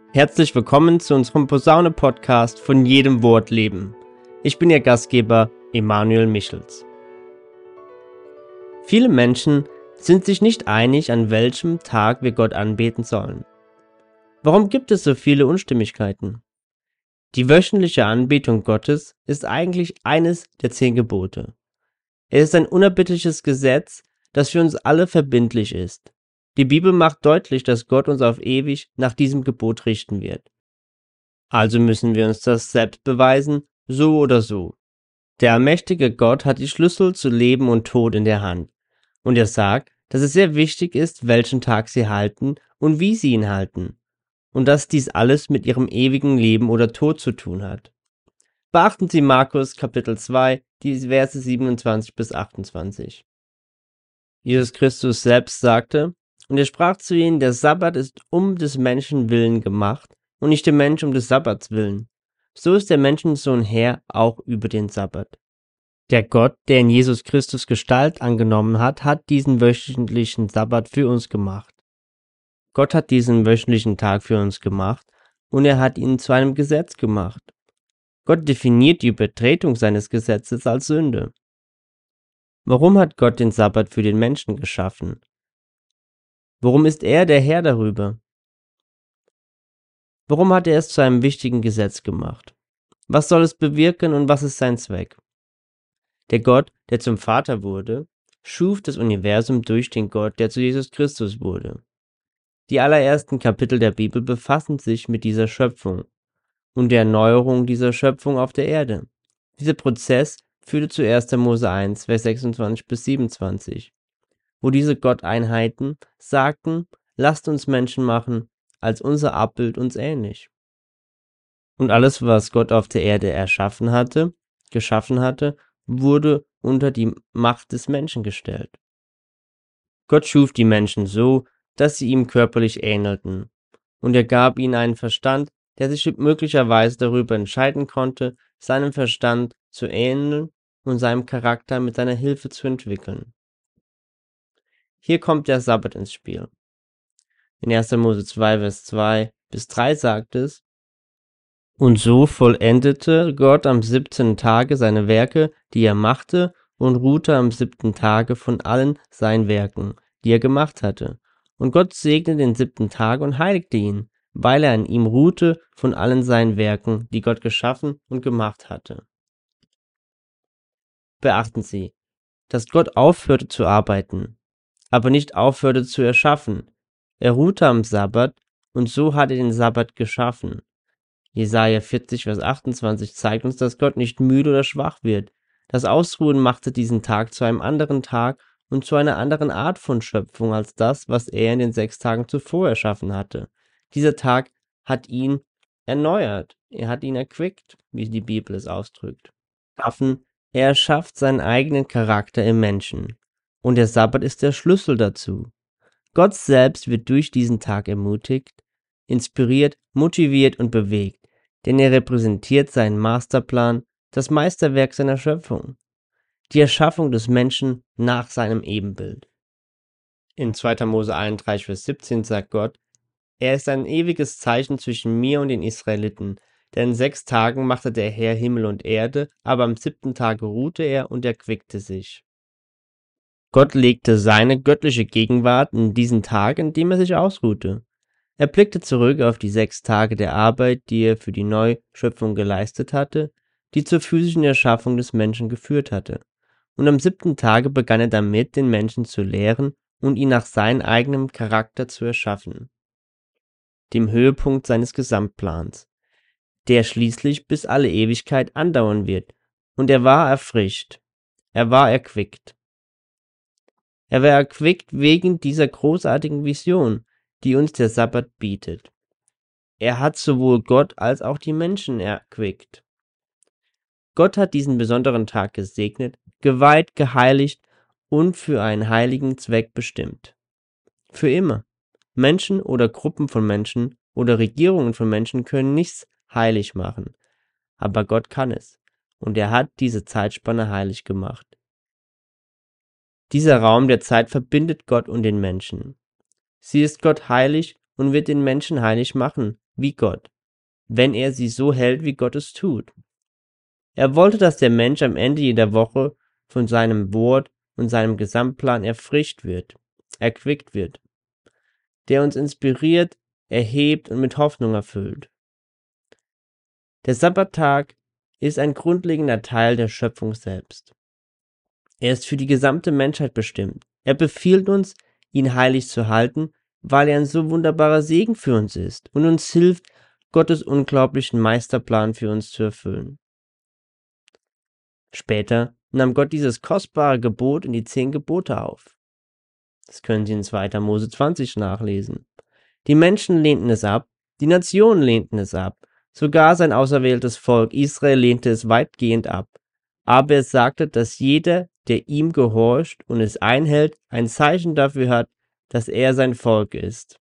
Herzlich willkommen zu unserem Posaune-Podcast von jedem Wort leben. Ich bin Ihr Gastgeber Emanuel Michels. Viele Menschen sind sich nicht einig, an welchem Tag wir Gott anbeten sollen. Warum gibt es so viele Unstimmigkeiten? Die wöchentliche Anbetung Gottes ist eigentlich eines der 10 Gebote. Es ist ein unerbittliches Gesetz, das für uns alle verbindlich ist. Die Bibel macht deutlich, dass Gott uns auf ewig nach diesem Gebot richten wird. Also müssen wir uns das selbst beweisen, so oder so. Der allmächtige Gott hat die Schlüssel zu Leben und Tod in der Hand. Und er sagt, dass es sehr wichtig ist, welchen Tag sie halten und wie sie ihn halten. Und dass dies alles mit ihrem ewigen Leben oder Tod zu tun hat. Beachten Sie Markus Kapitel 2, die Verse 27 bis 28. Jesus Christus selbst sagte, und er sprach zu ihnen, der Sabbat ist um des Menschen willen gemacht und nicht der Mensch um des Sabbats willen. So ist der Menschensohn Herr auch über den Sabbat. Der Gott, der in Jesus Christus Gestalt angenommen hat, hat diesen wöchentlichen Sabbat für uns gemacht. Gott hat diesen wöchentlichen Tag für uns gemacht und er hat ihn zu einem Gesetz gemacht. Gott definiert die Übertretung seines Gesetzes als Sünde. Warum hat Gott den Sabbat für den Menschen geschaffen? Warum ist er der Herr darüber? Warum hat er es zu einem wichtigen Gesetz gemacht? Was soll es bewirken und was ist sein Zweck? Der Gott, der zum Vater wurde, schuf das Universum durch den Gott, der zu Jesus Christus wurde. Die allerersten Kapitel der Bibel befassen sich mit dieser Schöpfung und der Erneuerung dieser Schöpfung auf der Erde. Dieser Prozess führte zu 1. Mose 1, Vers 26 bis 27, wo diese Gotteinheiten sagten, lasst uns Menschen machen, als unser Abbild uns ähnlich. Und alles, was Gott auf der Erde geschaffen hatte, wurde unter die Macht des Menschen gestellt. Gott schuf die Menschen so, dass sie ihm körperlich ähnelten, und er gab ihnen einen Verstand, der sich möglicherweise darüber entscheiden konnte, seinem Verstand zu ähneln und seinem Charakter mit seiner Hilfe zu entwickeln. Hier kommt der Sabbat ins Spiel. In 1. Mose 2, Vers 2 bis 3 sagt es, und so vollendete Gott am 7. Tage seine Werke, die er machte, und ruhte am 7. Tage von allen seinen Werken, die er gemacht hatte. Und Gott segnete den 7. Tag und heiligte ihn, weil er an ihm ruhte von allen seinen Werken, die Gott geschaffen und gemacht hatte. Beachten Sie, dass Gott aufhörte zu arbeiten, aber nicht aufhörte zu erschaffen. Er ruhte am Sabbat und so hat er den Sabbat geschaffen. Jesaja 40, Vers 28 zeigt uns, dass Gott nicht müde oder schwach wird. Das Ausruhen machte diesen Tag zu einem anderen Tag und zu einer anderen Art von Schöpfung als das, was er in den 6 Tagen zuvor erschaffen hatte. Dieser Tag hat ihn erneuert, er hat ihn erquickt, wie die Bibel es ausdrückt. Er erschafft seinen eigenen Charakter im Menschen. Und der Sabbat ist der Schlüssel dazu. Gott selbst wird durch diesen Tag ermutigt, inspiriert, motiviert und bewegt, denn er repräsentiert seinen Masterplan, das Meisterwerk seiner Schöpfung, die Erschaffung des Menschen nach seinem Ebenbild. In 2. Mose 31, Vers 17 sagt Gott, er ist ein ewiges Zeichen zwischen mir und den Israeliten, denn in 6 Tagen machte der Herr Himmel und Erde, aber am 7. Tage ruhte er und erquickte sich. Gott legte seine göttliche Gegenwart in diesen Tag, in dem er sich ausruhte. Er blickte zurück auf die 6 Tage der Arbeit, die er für die Neuschöpfung geleistet hatte, die zur physischen Erschaffung des Menschen geführt hatte. Und am 7. Tage begann er damit, den Menschen zu lehren und ihn nach seinem eigenen Charakter zu erschaffen, dem Höhepunkt seines Gesamtplans, der schließlich bis alle Ewigkeit andauern wird. Und er war erfrischt, er war erquickt. Er war erquickt wegen dieser großartigen Vision, die uns der Sabbat bietet. Er hat sowohl Gott als auch die Menschen erquickt. Gott hat diesen besonderen Tag gesegnet, geweiht, geheiligt und für einen heiligen Zweck bestimmt. Für immer. Menschen oder Gruppen von Menschen oder Regierungen von Menschen können nichts heilig machen, aber Gott kann es, und er hat diese Zeitspanne heilig gemacht. Dieser Raum der Zeit verbindet Gott und den Menschen. Sie ist Gott heilig und wird den Menschen heilig machen, wie Gott, wenn er sie so hält, wie Gott es tut. Er wollte, dass der Mensch am Ende jeder Woche von seinem Wort und seinem Gesamtplan erquickt wird, der uns inspiriert, erhebt und mit Hoffnung erfüllt. Der Sabbattag ist ein grundlegender Teil der Schöpfung selbst. Er ist für die gesamte Menschheit bestimmt. Er befiehlt uns, ihn heilig zu halten, weil er ein so wunderbarer Segen für uns ist und uns hilft, Gottes unglaublichen Meisterplan für uns zu erfüllen. Später nahm Gott dieses kostbare Gebot in die 10 Gebote auf. Das können Sie in 2. Mose 20 nachlesen. Die Menschen lehnten es ab, die Nationen lehnten es ab, sogar sein auserwähltes Volk Israel lehnte es weitgehend ab. Aber er sagte, dass jeder, der ihm gehorcht und es einhält, ein Zeichen dafür hat, dass er sein Volk ist.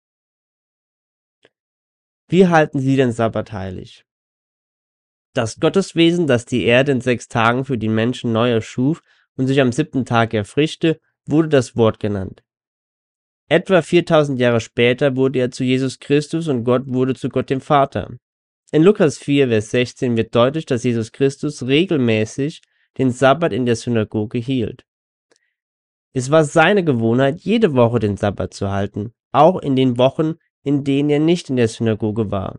Wie halten Sie den Sabbat heilig? Das Gotteswesen, das die Erde in 6 Tagen für die Menschen neu erschuf und sich am 7. Tag erfrischte, wurde das Wort genannt. Etwa 4000 Jahre später wurde er zu Jesus Christus und Gott wurde zu Gott dem Vater. In Lukas 4, Vers 16 wird deutlich, dass Jesus Christus regelmäßig den Sabbat in der Synagoge hielt. Es war seine Gewohnheit, jede Woche den Sabbat zu halten, auch in den Wochen, in denen er nicht in der Synagoge war.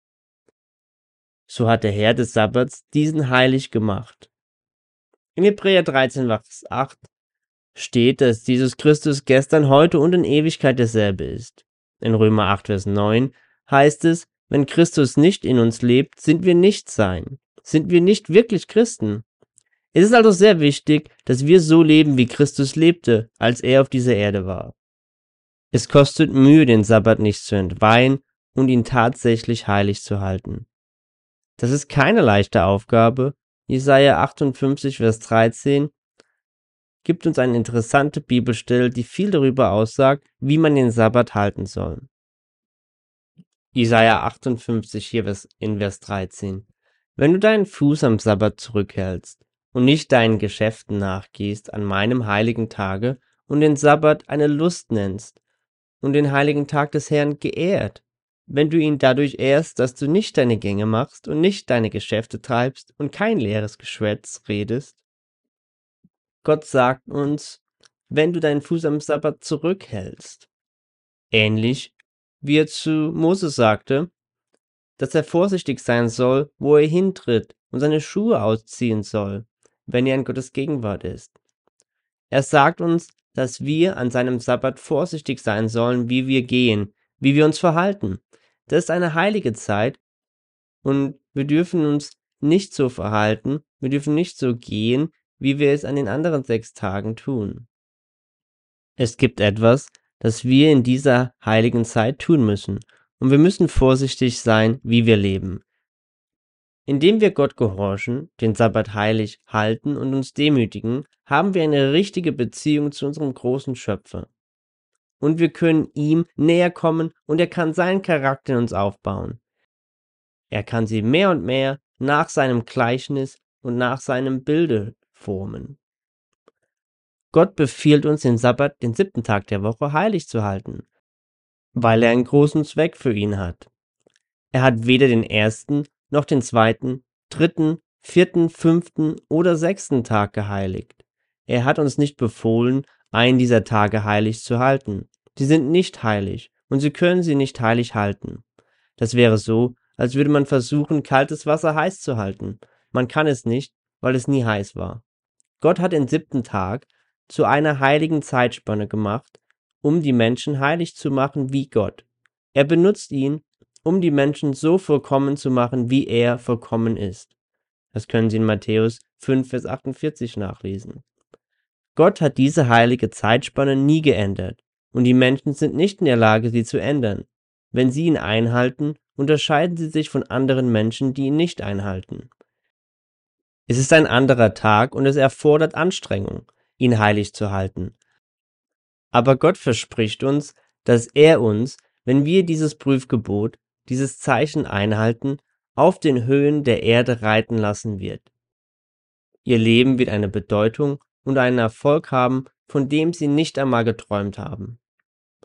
So hat der Herr des Sabbats diesen heilig gemacht. In Hebräer 13, Vers 8 steht, dass Jesus Christus gestern, heute und in Ewigkeit derselbe ist. In Römer 8, Vers 9 heißt es, wenn Christus nicht in uns lebt, sind wir nicht sein. Sind wir nicht wirklich Christen? Es ist also sehr wichtig, dass wir so leben, wie Christus lebte, als er auf dieser Erde war. Es kostet Mühe, den Sabbat nicht zu entweihen und ihn tatsächlich heilig zu halten. Das ist keine leichte Aufgabe. Jesaja 58, Vers 13 gibt uns eine interessante Bibelstelle, die viel darüber aussagt, wie man den Sabbat halten soll. Jesaja 58, hier in Vers 13. Wenn du deinen Fuß am Sabbat zurückhältst und nicht deinen Geschäften nachgehst an meinem heiligen Tage und den Sabbat eine Lust nennst und den heiligen Tag des Herrn geehrt, wenn du ihn dadurch ehrst, dass du nicht deine Gänge machst und nicht deine Geschäfte treibst und kein leeres Geschwätz redest. Gott sagt uns, wenn du deinen Fuß am Sabbat zurückhältst. Ähnlich wie er zu Mose sagte, dass er vorsichtig sein soll, wo er hintritt und seine Schuhe ausziehen soll, wenn er in Gottes Gegenwart ist. Er sagt uns, dass wir an seinem Sabbat vorsichtig sein sollen, wie wir gehen, wie wir uns verhalten. Das ist eine heilige Zeit und wir dürfen uns nicht so verhalten, wir dürfen nicht so gehen, wie wir es an den anderen 6 Tagen tun. Es gibt etwas, das wir in dieser heiligen Zeit tun müssen, und wir müssen vorsichtig sein, wie wir leben. Indem wir Gott gehorchen, den Sabbat heilig halten und uns demütigen, haben wir eine richtige Beziehung zu unserem großen Schöpfer. Und wir können ihm näher kommen und er kann seinen Charakter in uns aufbauen. Er kann sie mehr und mehr nach seinem Gleichnis und nach seinem Bilde formen. Gott befiehlt uns, den Sabbat, den 7. Tag der Woche, heilig zu halten, weil er einen großen Zweck für ihn hat. Er hat weder den 1. noch den 2., 3., 4., 5. oder 6. Tag geheiligt. Er hat uns nicht befohlen, einen dieser Tage heilig zu halten. Sie sind nicht heilig und Sie können sie nicht heilig halten. Das wäre so, als würde man versuchen, kaltes Wasser heiß zu halten. Man kann es nicht, weil es nie heiß war. Gott hat den 7. Tag zu einer heiligen Zeitspanne gemacht, um die Menschen heilig zu machen wie Gott. Er benutzt ihn, um die Menschen so vollkommen zu machen, wie er vollkommen ist. Das können Sie in Matthäus 5, Vers 48 nachlesen. Gott hat diese heilige Zeitspanne nie geändert und die Menschen sind nicht in der Lage, sie zu ändern. Wenn sie ihn einhalten, unterscheiden sie sich von anderen Menschen, die ihn nicht einhalten. Es ist ein anderer Tag und es erfordert Anstrengung, ihn heilig zu halten. Aber Gott verspricht uns, dass er uns, wenn wir dieses Prüfgebot, dieses Zeichen einhalten, auf den Höhen der Erde reiten lassen wird. Ihr Leben wird eine Bedeutung und einen Erfolg haben, von dem sie nicht einmal geträumt haben.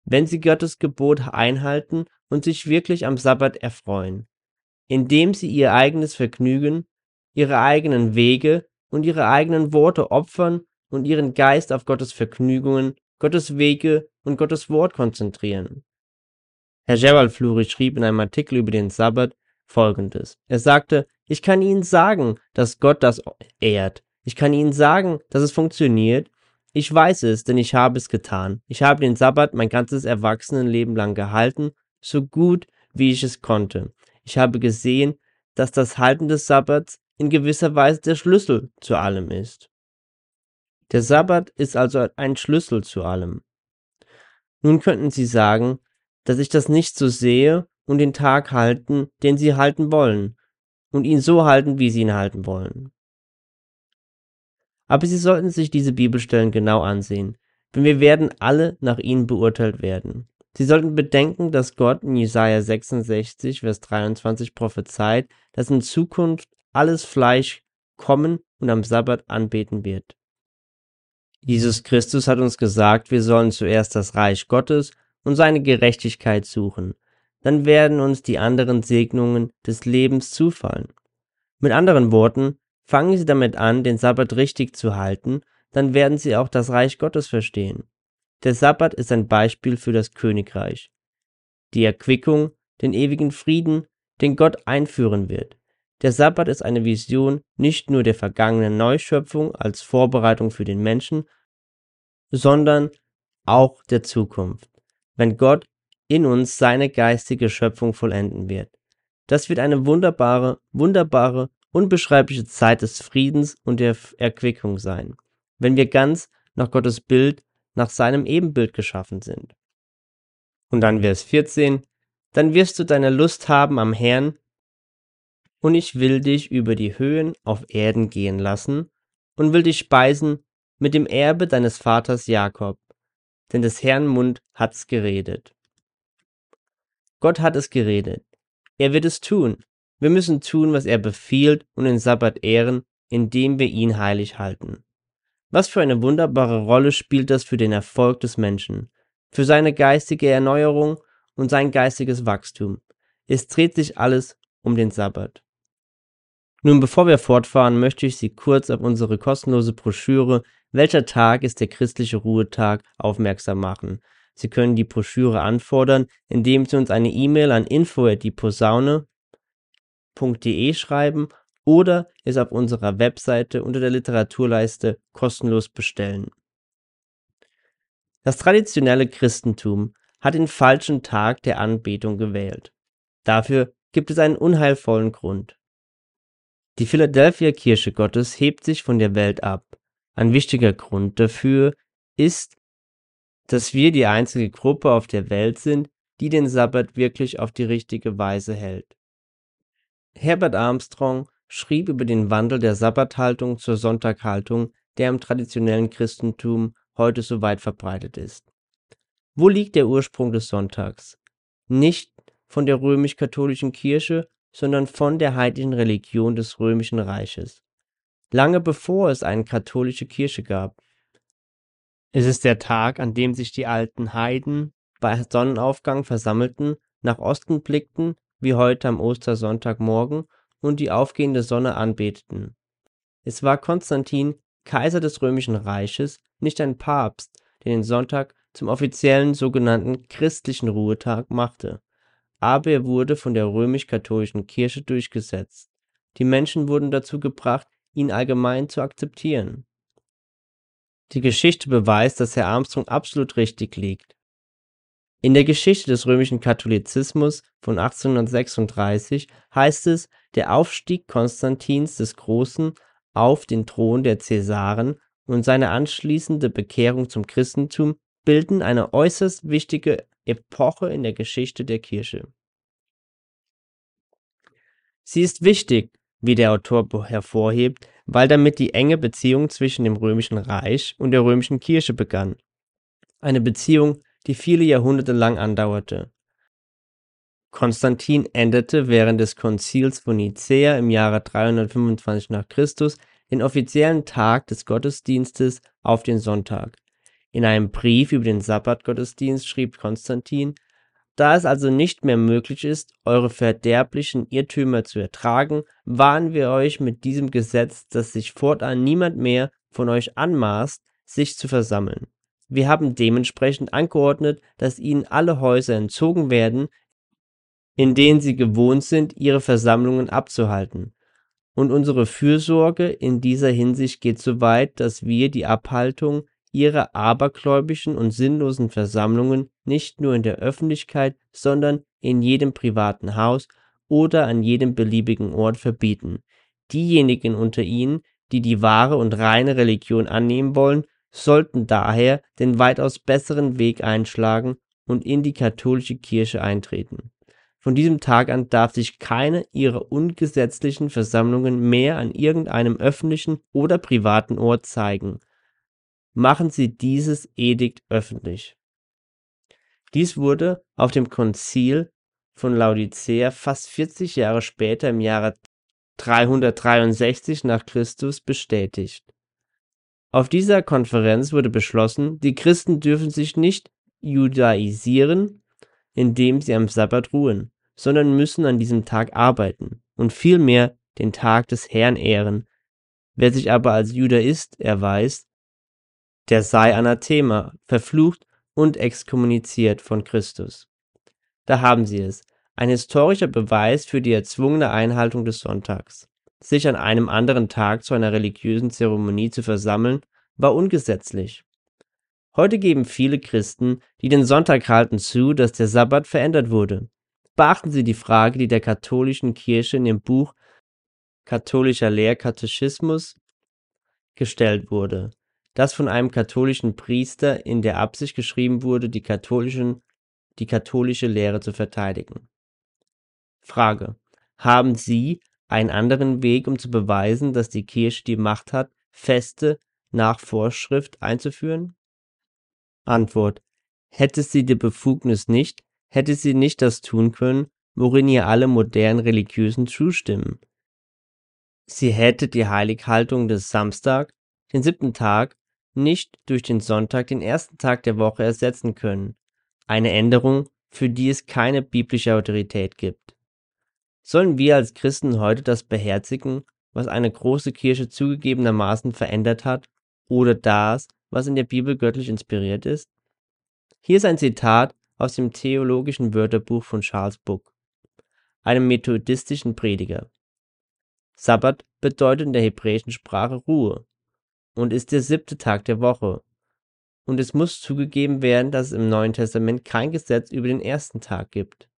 wenn sie Gottes Gebot einhalten und sich wirklich am Sabbat erfreuen, indem sie ihr eigenes Vergnügen, ihre eigenen Wege und ihre eigenen Worte opfern und ihren Geist auf Gottes Vergnügungen, Gottes Wege und Gottes Wort konzentrieren. Herr Gerald Fleury schrieb in einem Artikel über den Sabbat Folgendes. Er sagte: Ich kann Ihnen sagen, dass Gott das ehrt. Ich kann Ihnen sagen, dass es funktioniert. Ich weiß es, denn ich habe es getan. Ich habe den Sabbat mein ganzes Erwachsenenleben lang gehalten, so gut wie ich es konnte. Ich habe gesehen, dass das Halten des Sabbats in gewisser Weise der Schlüssel zu allem ist. Der Sabbat ist also ein Schlüssel zu allem. Nun könnten Sie sagen, dass ich das nicht so sehe und den Tag halten, den Sie halten wollen, und ihn so halten, wie Sie ihn halten wollen. Aber Sie sollten sich diese Bibelstellen genau ansehen, denn wir werden alle nach ihnen beurteilt werden. Sie sollten bedenken, dass Gott in Jesaja 66, Vers 23 prophezeit, dass in Zukunft alles Fleisch kommen und am Sabbat anbeten wird. Jesus Christus hat uns gesagt, wir sollen zuerst das Reich Gottes und seine Gerechtigkeit suchen. Dann werden uns die anderen Segnungen des Lebens zufallen. Mit anderen Worten, fangen Sie damit an, den Sabbat richtig zu halten, dann werden Sie auch das Reich Gottes verstehen. Der Sabbat ist ein Beispiel für das Königreich, die Erquickung, den ewigen Frieden, den Gott einführen wird. Der Sabbat ist eine Vision nicht nur der vergangenen Neuschöpfung als Vorbereitung für den Menschen, sondern auch der Zukunft, wenn Gott in uns seine geistige Schöpfung vollenden wird. Das wird eine wunderbare, unbeschreibliche Zeit des Friedens und der Erquickung sein, wenn wir ganz nach Gottes Bild, nach seinem Ebenbild geschaffen sind. Und dann Vers 14, dann wirst du deine Lust haben am Herrn, und ich will dich über die Höhen auf Erden gehen lassen und will dich speisen mit dem Erbe deines Vaters Jakob, denn des Herrn Mund hat's geredet. Gott hat es geredet. Er wird es tun. Wir müssen tun, was er befiehlt und den Sabbat ehren, indem wir ihn heilig halten. Was für eine wunderbare Rolle spielt das für den Erfolg des Menschen, für seine geistige Erneuerung und sein geistiges Wachstum. Es dreht sich alles um den Sabbat. Nun, bevor wir fortfahren, möchte ich Sie kurz auf unsere kostenlose Broschüre Welcher Tag ist der christliche Ruhetag aufmerksam machen. Sie können die Broschüre anfordern, indem Sie uns eine E-Mail an info@dieposaune.de schreiben oder es auf unserer Webseite unter der Literaturleiste kostenlos bestellen. Das traditionelle Christentum hat den falschen Tag der Anbetung gewählt. Dafür gibt es einen unheilvollen Grund. Die Philadelphia Kirche Gottes hebt sich von der Welt ab. Ein wichtiger Grund dafür ist, dass wir die einzige Gruppe auf der Welt sind, die den Sabbat wirklich auf die richtige Weise hält. Herbert Armstrong schrieb über den Wandel der Sabbathaltung zur Sonntaghaltung, der im traditionellen Christentum heute so weit verbreitet ist. Wo liegt der Ursprung des Sonntags? Nicht von der römisch-katholischen Kirche, sondern von der heidnischen Religion des Römischen Reiches. Lange bevor es eine katholische Kirche gab. Es ist der Tag, an dem sich die alten Heiden bei Sonnenaufgang versammelten, nach Osten blickten, wie heute am Ostersonntagmorgen, und die aufgehende Sonne anbeteten. Es war Konstantin, Kaiser des Römischen Reiches, nicht ein Papst, der den Sonntag zum offiziellen sogenannten christlichen Ruhetag machte. Aber er wurde von der römisch-katholischen Kirche durchgesetzt. Die Menschen wurden dazu gebracht, ihn allgemein zu akzeptieren. Die Geschichte beweist, dass Herr Armstrong absolut richtig liegt. In der Geschichte des römischen Katholizismus von 1836 heißt es, der Aufstieg Konstantins des Großen auf den Thron der Cäsaren und seine anschließende Bekehrung zum Christentum bilden eine äußerst wichtige Epoche in der Geschichte der Kirche. Sie ist wichtig, wie der Autor hervorhebt, weil damit die enge Beziehung zwischen dem Römischen Reich und der römischen Kirche begann. Eine Beziehung, die viele Jahrhunderte lang andauerte. Konstantin änderte während des Konzils von Nicäa im Jahre 325 nach Christus den offiziellen Tag des Gottesdienstes auf den Sonntag. In einem Brief über den Sabbatgottesdienst schrieb Konstantin: Da es also nicht mehr möglich ist, eure verderblichen Irrtümer zu ertragen, warnen wir euch mit diesem Gesetz, dass sich fortan niemand mehr von euch anmaßt, sich zu versammeln. Wir haben dementsprechend angeordnet, dass ihnen alle Häuser entzogen werden, in denen sie gewohnt sind, ihre Versammlungen abzuhalten. Und unsere Fürsorge in dieser Hinsicht geht so weit, dass wir die Abhaltung ihrer abergläubischen und sinnlosen Versammlungen nicht nur in der Öffentlichkeit, sondern in jedem privaten Haus oder an jedem beliebigen Ort verbieten. Diejenigen unter ihnen, die die wahre und reine Religion annehmen wollen, sollten daher den weitaus besseren Weg einschlagen und in die katholische Kirche eintreten. Von diesem Tag an darf sich keine ihrer ungesetzlichen Versammlungen mehr an irgendeinem öffentlichen oder privaten Ort zeigen. Machen Sie dieses Edikt öffentlich. Dies wurde auf dem Konzil von Laodicea fast 40 Jahre später im Jahre 363 nach Christus bestätigt. Auf dieser Konferenz wurde beschlossen, die Christen dürfen sich nicht judaisieren, indem sie am Sabbat ruhen, sondern müssen an diesem Tag arbeiten und vielmehr den Tag des Herrn ehren. Wer sich aber als Judaist erweist, der sei Anathema, verflucht und exkommuniziert von Christus. Da haben Sie es, ein historischer Beweis für die erzwungene Einhaltung des Sonntags. Sich an einem anderen Tag zu einer religiösen Zeremonie zu versammeln, war ungesetzlich. Heute geben viele Christen, die den Sonntag halten, zu, dass der Sabbat verändert wurde. Beachten Sie die Frage, die der katholischen Kirche in dem Buch Katholischer Lehrkatechismus gestellt wurde, das von einem katholischen Priester in der Absicht geschrieben wurde, die katholische Lehre zu verteidigen. Frage: Haben Sie einen anderen Weg, um zu beweisen, dass die Kirche die Macht hat, Feste nach Vorschrift einzuführen? Antwort: Hätte sie die Befugnis nicht, hätte sie nicht das tun können, worin ihr alle modernen Religiösen zustimmen. Sie hätte die Heilighaltung des Samstag, den 7. Tag, nicht durch den Sonntag, den 1. Tag der Woche, ersetzen können. Eine Änderung, für die es keine biblische Autorität gibt. Sollen wir als Christen heute das beherzigen, was eine große Kirche zugegebenermaßen verändert hat, oder das, was in der Bibel göttlich inspiriert ist? Hier ist ein Zitat aus dem Theologischen Wörterbuch von Charles Book, einem methodistischen Prediger. Sabbat bedeutet in der hebräischen Sprache Ruhe und ist der 7. Tag der Woche. Und es muss zugegeben werden, dass es im Neuen Testament kein Gesetz über den 1. Tag gibt.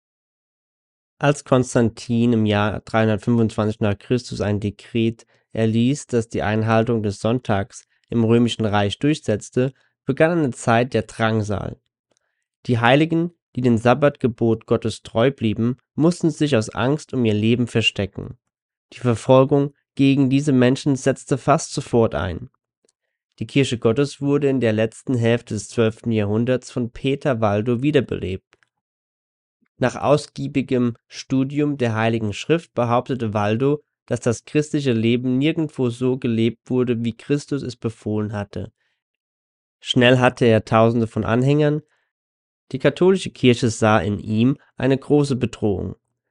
Als Konstantin im Jahr 325 nach Christus ein Dekret erließ, das die Einhaltung des Sonntags im Römischen Reich durchsetzte, begann eine Zeit der Drangsal. Die Heiligen, die dem Sabbatgebot Gottes treu blieben, mussten sich aus Angst um ihr Leben verstecken. Die Verfolgung gegen diese Menschen setzte fast sofort ein. Die Kirche Gottes wurde in der letzten Hälfte des 12. Jahrhunderts von Peter Waldo wiederbelebt. Nach ausgiebigem Studium der Heiligen Schrift behauptete Waldo, dass das christliche Leben nirgendwo so gelebt wurde, wie Christus es befohlen hatte. Schnell hatte er Tausende von Anhängern. Die katholische Kirche sah in ihm eine große Bedrohung.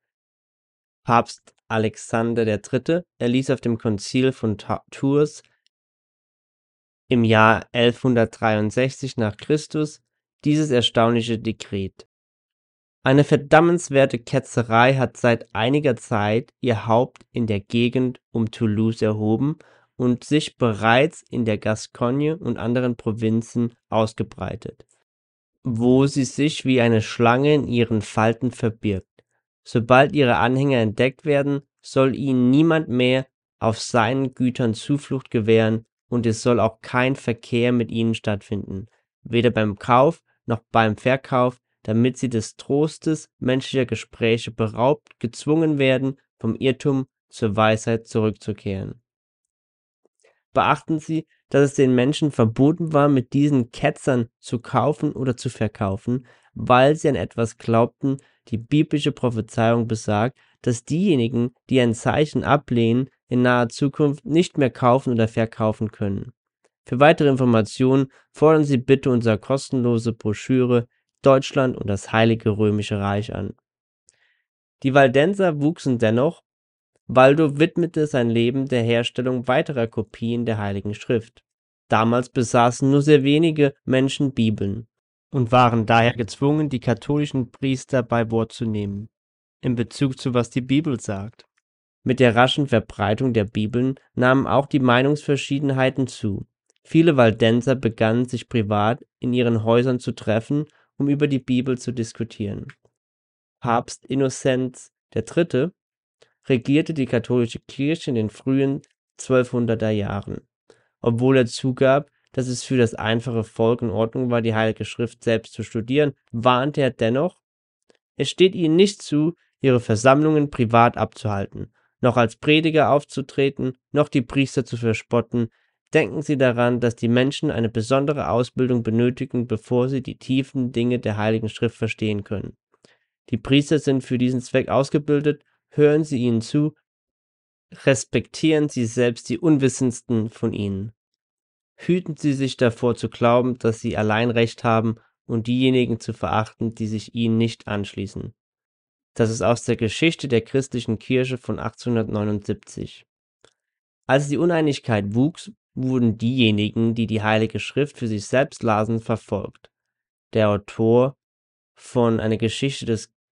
Papst Alexander III. Erließ auf dem Konzil von Tours im Jahr 1163 nach Christus dieses erstaunliche Dekret. Eine verdammenswerte Ketzerei hat seit einiger Zeit ihr Haupt in der Gegend um Toulouse erhoben und sich bereits in der Gascogne und anderen Provinzen ausgebreitet, wo sie sich wie eine Schlange in ihren Falten verbirgt. Sobald ihre Anhänger entdeckt werden, soll ihnen niemand mehr auf seinen Gütern Zuflucht gewähren und es soll auch kein Verkehr mit ihnen stattfinden, weder beim Kauf noch beim Verkauf, damit sie des Trostes menschlicher Gespräche beraubt, gezwungen werden, vom Irrtum zur Weisheit zurückzukehren. Beachten Sie, dass es den Menschen verboten war, mit diesen Ketzern zu kaufen oder zu verkaufen, weil sie an etwas glaubten. Die biblische Prophezeiung besagt, dass diejenigen, die ein Zeichen ablehnen, in naher Zukunft nicht mehr kaufen oder verkaufen können. Für weitere Informationen fordern Sie bitte unsere kostenlose Broschüre Deutschland und das Heilige Römische Reich an. Die Waldenser wuchsen dennoch. Waldo widmete sein Leben der Herstellung weiterer Kopien der Heiligen Schrift. Damals besaßen nur sehr wenige Menschen Bibeln und waren daher gezwungen, die katholischen Priester bei Wort zu nehmen, in Bezug zu was die Bibel sagt. Mit der raschen Verbreitung der Bibeln nahmen auch die Meinungsverschiedenheiten zu. Viele Waldenser begannen sich privat in ihren Häusern zu treffen, um über die Bibel zu diskutieren. Papst Innozenz III. Regierte die katholische Kirche in den frühen 1200er Jahren. Obwohl er zugab, dass es für das einfache Volk in Ordnung war, die Heilige Schrift selbst zu studieren, warnte er dennoch: Es steht ihnen nicht zu, ihre Versammlungen privat abzuhalten, noch als Prediger aufzutreten, noch die Priester zu verspotten. Denken Sie daran, dass die Menschen eine besondere Ausbildung benötigen, bevor sie die tiefen Dinge der Heiligen Schrift verstehen können. Die Priester sind für diesen Zweck ausgebildet, hören Sie ihnen zu, respektieren Sie selbst die Unwissendsten von ihnen. Hüten Sie sich davor zu glauben, dass Sie allein Recht haben und diejenigen zu verachten, die sich Ihnen nicht anschließen. Das ist aus der Geschichte der christlichen Kirche von 1879. Als die Uneinigkeit wuchs, wurden diejenigen, die die Heilige Schrift für sich selbst lasen, verfolgt. Der Autor von Eine Geschichte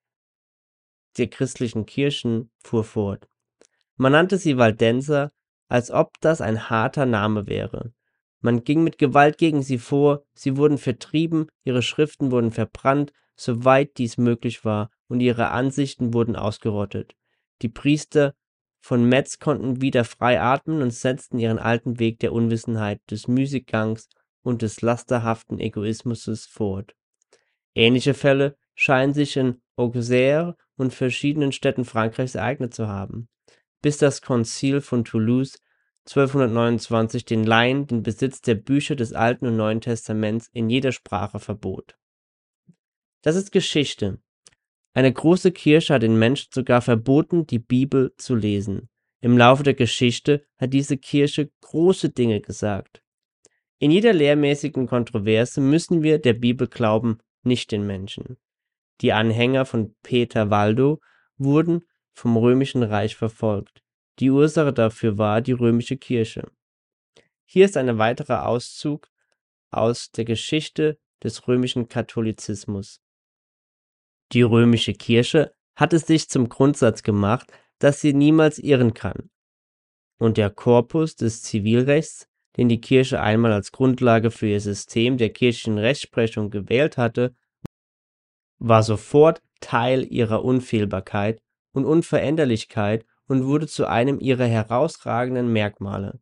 der christlichen Kirchen fuhr fort: Man nannte sie Waldenser, als ob das ein harter Name wäre. Man ging mit Gewalt gegen sie vor, sie wurden vertrieben, ihre Schriften wurden verbrannt, soweit dies möglich war, und ihre Ansichten wurden ausgerottet. Die Priester von Metz konnten wieder frei atmen und setzten ihren alten Weg der Unwissenheit, des Müßiggangs und des lasterhaften Egoismus fort. Ähnliche Fälle scheinen sich in Auxerre und verschiedenen Städten Frankreichs ereignet zu haben, bis das Konzil von Toulouse 1229 den Laien den Besitz der Bücher des Alten und Neuen Testaments in jeder Sprache verbot. Das ist Geschichte. Eine große Kirche hat den Menschen sogar verboten, die Bibel zu lesen. Im Laufe der Geschichte hat diese Kirche große Dinge gesagt. In jeder lehrmäßigen Kontroverse müssen wir der Bibel glauben, nicht den Menschen. Die Anhänger von Peter Waldo wurden vom Römischen Reich verfolgt. Die Ursache dafür war die römische Kirche. Hier ist ein weiterer Auszug aus der Geschichte des römischen Katholizismus. Die römische Kirche hat es sich zum Grundsatz gemacht, dass sie niemals irren kann. Und der Korpus des Zivilrechts, den die Kirche einmal als Grundlage für ihr System der kirchlichen Rechtsprechung gewählt hatte, war sofort Teil ihrer Unfehlbarkeit und Unveränderlichkeit und wurde zu einem ihrer herausragenden Merkmale,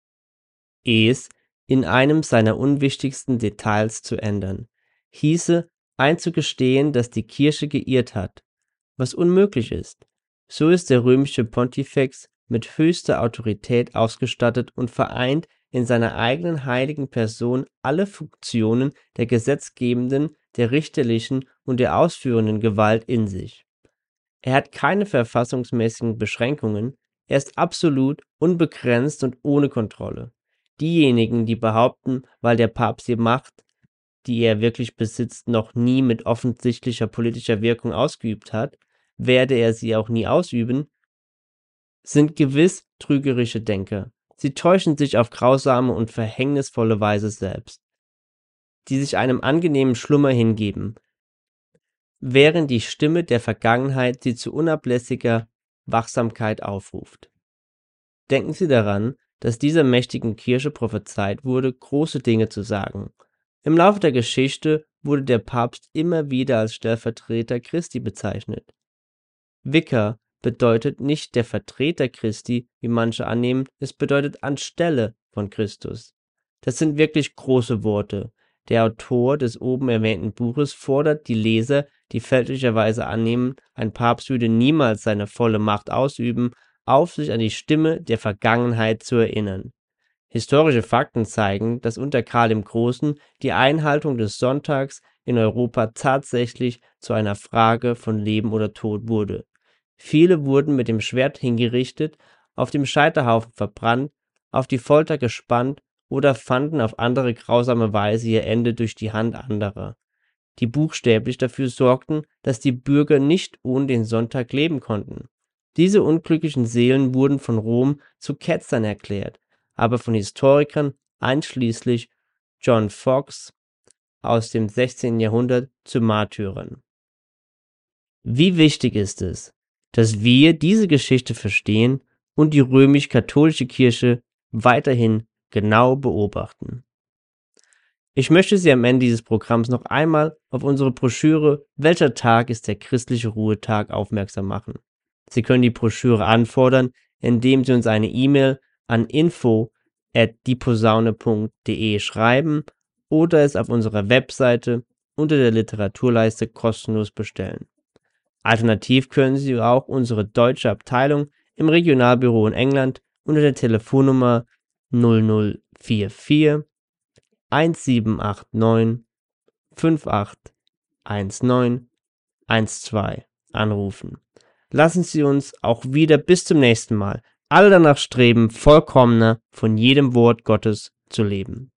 es in einem seiner unwichtigsten Details zu ändern, hieße einzugestehen, dass die Kirche geirrt hat, was unmöglich ist. So ist der römische Pontifex mit höchster Autorität ausgestattet und vereint in seiner eigenen heiligen Person alle Funktionen der gesetzgebenden, der richterlichen und der ausführenden Gewalt in sich. Er hat keine verfassungsmäßigen Beschränkungen, er ist absolut, unbegrenzt und ohne Kontrolle. Diejenigen, die behaupten, weil der Papst die Macht, die er wirklich besitzt, noch nie mit offensichtlicher politischer Wirkung ausgeübt hat, werde er sie auch nie ausüben, sind gewiss trügerische Denker. Sie täuschen sich auf grausame und verhängnisvolle Weise selbst, die sich einem angenehmen Schlummer hingeben, während die Stimme der Vergangenheit sie zu unablässiger Wachsamkeit aufruft. Denken Sie daran, dass dieser mächtigen Kirche prophezeit wurde, große Dinge zu sagen. Im Laufe der Geschichte wurde der Papst immer wieder als Stellvertreter Christi bezeichnet. Vicar bedeutet nicht der Vertreter Christi, wie manche annehmen, es bedeutet anstelle von Christus. Das sind wirklich große Worte. Der Autor des oben erwähnten Buches fordert die Leser, die fälschlicherweise annehmen, ein Papst würde niemals seine volle Macht ausüben, auf, sich an die Stimme der Vergangenheit zu erinnern. Historische Fakten zeigen, dass unter Karl dem Großen die Einhaltung des Sonntags in Europa tatsächlich zu einer Frage von Leben oder Tod wurde. Viele wurden mit dem Schwert hingerichtet, auf dem Scheiterhaufen verbrannt, auf die Folter gespannt oder fanden auf andere grausame Weise ihr Ende durch die Hand anderer, die buchstäblich dafür sorgten, dass die Bürger nicht ohne den Sonntag leben konnten. Diese unglücklichen Seelen wurden von Rom zu Ketzern erklärt, aber von Historikern, einschließlich John Fox aus dem 16. Jahrhundert, zu Märtyrern. Wie wichtig ist es, dass wir diese Geschichte verstehen und die römisch-katholische Kirche weiterhin genau beobachten. Ich möchte Sie am Ende dieses Programms noch einmal auf unsere Broschüre "Welcher Tag ist der christliche Ruhetag?" aufmerksam machen. Sie können die Broschüre anfordern, indem Sie uns eine E-Mail an info@dieposaune.de schreiben oder es auf unserer Webseite unter der Literaturleiste kostenlos bestellen. Alternativ können Sie auch unsere deutsche Abteilung im Regionalbüro in England unter der Telefonnummer 0044 1789 5819 12 anrufen. Lassen Sie uns auch wieder bis zum nächsten Mal alle danach streben, vollkommener von jedem Wort Gottes zu leben.